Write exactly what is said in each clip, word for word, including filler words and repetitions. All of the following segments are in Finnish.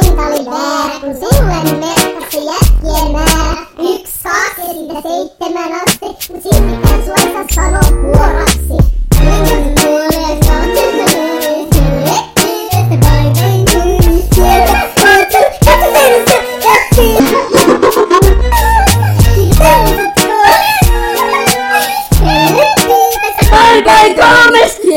valinta oli väärä, kun sulle merkkasi jätkien määrä. Yks, kaksi ja siitä seitsemän asti, mut siltikään sua ei saa sanoa huoraksi. Minkäs puolesta on tyhmä tästä paikoin tuli sieltä oottu, katso teidässä jättiin. Paikoin kolmesti!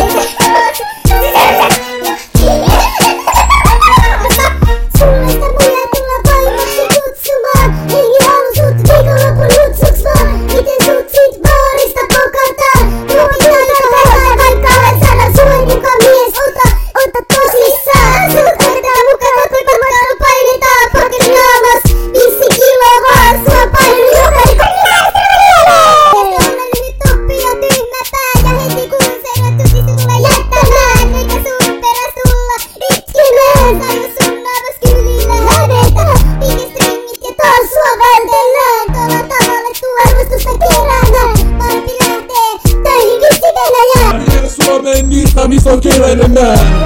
Suomen niistä, missä on kielellinen.